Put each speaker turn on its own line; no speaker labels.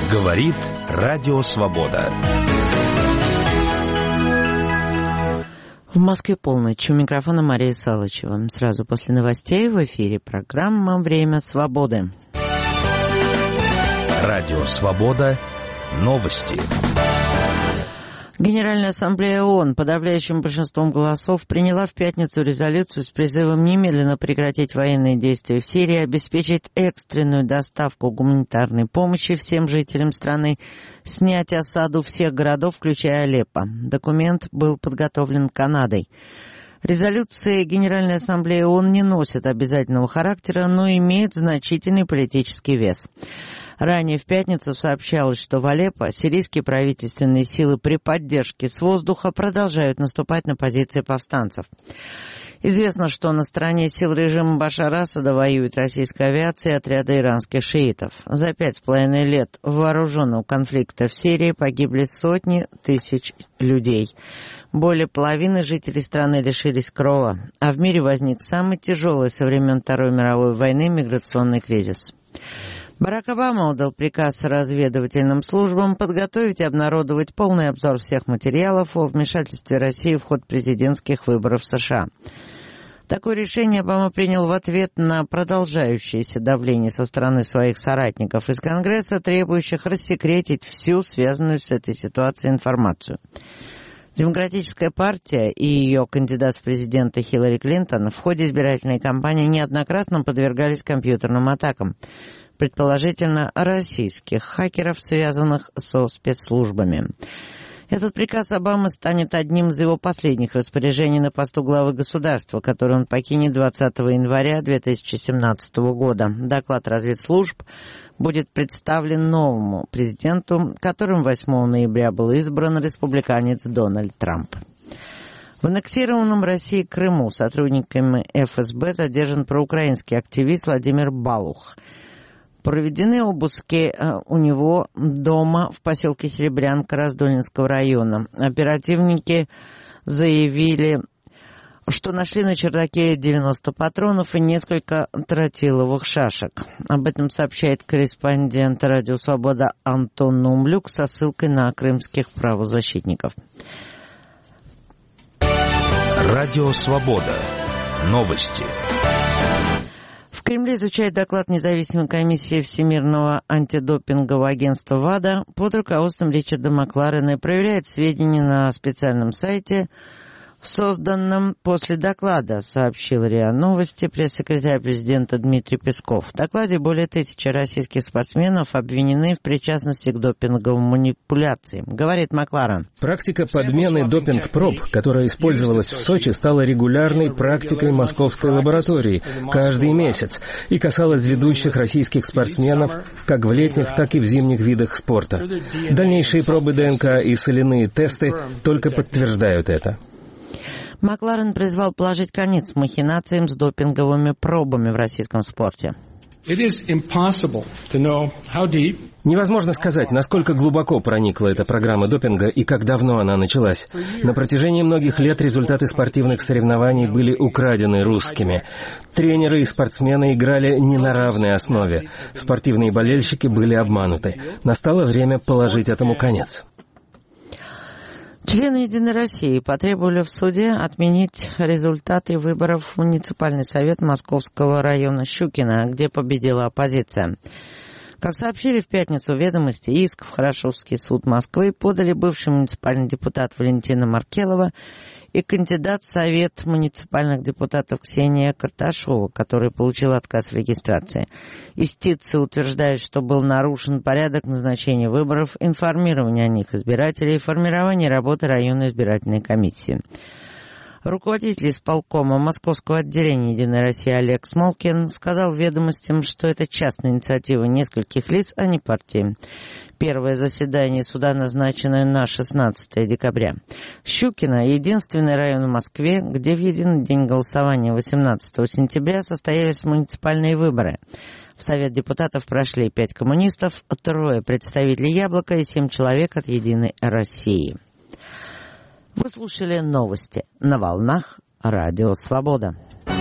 Говорит Радио Свобода.
В Москве полночь. У микрофона Мария Салычева. Сразу после новостей в эфире программа «Время свободы».
Радио Свобода. Новости.
Генеральная ассамблея ООН подавляющим большинством голосов приняла в пятницу резолюцию с призывом немедленно прекратить военные действия в Сирии, обеспечить экстренную доставку гуманитарной помощи всем жителям страны, снять осаду всех городов, включая Алеппо. Документ был подготовлен Канадой. Резолюции Генеральной ассамблеи ООН не носят обязательного характера, но имеют значительный политический вес. Ранее в пятницу сообщалось, что в Алеппо сирийские правительственные силы при поддержке с воздуха продолжают наступать на позиции повстанцев. Известно, что на стороне сил режима Башара Асада воюет российская авиация и отряды иранских шиитов. За 5,5 лет вооруженного конфликта в Сирии погибли сотни тысяч людей. Более половины жителей страны лишились крова, а в мире возник самый тяжелый со времен Второй мировой войны миграционный кризис. Барак Обама отдал приказ разведывательным службам подготовить и обнародовать полный обзор всех материалов о вмешательстве России в ход президентских выборов в США. Такое решение Обама принял в ответ на продолжающееся давление со стороны своих соратников из Конгресса, требующих рассекретить всю связанную с этой ситуацией информацию. Демократическая партия и ее кандидат в президенты Хиллари Клинтон в ходе избирательной кампании неоднократно подвергались компьютерным атакам, предположительно российских хакеров, связанных со спецслужбами. Этот приказ Обамы станет одним из его последних распоряжений на посту главы государства, который он покинет 20 января 2017 года. Доклад разведслужб будет представлен новому президенту, которым 8 ноября был избран республиканец Дональд Трамп. В аннексированном Россией Крыму сотрудниками ФСБ задержан проукраинский активист Владимир Балух. Проведены обыски у него дома в поселке Серебрянка Раздольнинского района. Оперативники заявили, что нашли на чердаке 90 патронов и несколько тротиловых шашек. Об этом сообщает корреспондент Радио Свобода Антон Наумлюк со ссылкой на крымских правозащитников.
Радио Свобода. Новости.
В Кремле изучает доклад независимой комиссии Всемирного антидопингового агентства ВАДА под руководством Ричарда Макларена и проверяет сведения на специальном сайте, созданном после доклада, сообщил РИА Новости пресс-секретарь президента Дмитрий Песков. В докладе более 1000 российских спортсменов обвинены в причастности к допинговым манипуляциям, говорит Макларен.
Практика подмены допинг-проб, которая использовалась в Сочи, стала регулярной практикой московской лаборатории каждый месяц и касалась ведущих российских спортсменов как в летних, так и в зимних видах спорта. Дальнейшие пробы ДНК и соляные тесты только подтверждают это.
Макларен призвал положить конец махинациям с допинговыми пробами в российском спорте.
Невозможно сказать, насколько глубоко проникла эта программа допинга и как давно она началась. На протяжении многих лет результаты спортивных соревнований были украдены русскими. Тренеры и спортсмены играли не на равной основе. Спортивные болельщики были обмануты. Настало время положить этому конец.
Члены «Единой России» потребовали в суде отменить результаты выборов в муниципальный совет Московского района Щукино, где победила оппозиция. Как сообщили в пятницу «Ведомости», иск в Хорошевский суд Москвы подали бывший муниципальный депутат Валентина Маркелова и кандидат в Совет муниципальных депутатов Ксения Карташова, который получил отказ в регистрации. Истицы утверждают, что был нарушен порядок назначения выборов, информирования о них избирателей и формирования работы районной избирательной комиссии. Руководитель исполкома Московского отделения «Единой России» Олег Смолкин сказал «Ведомостям», что это частная инициатива нескольких лиц, а не партии. Первое заседание суда назначено на 16 декабря. Щукино – единственный район в Москве, где в единый день голосования 18 сентября состоялись муниципальные выборы. В Совет депутатов прошли 5 коммунистов, 3 представителей «Яблока» и 7 человек от «Единой России». Вы слушали новости на волнах Радио Свобода.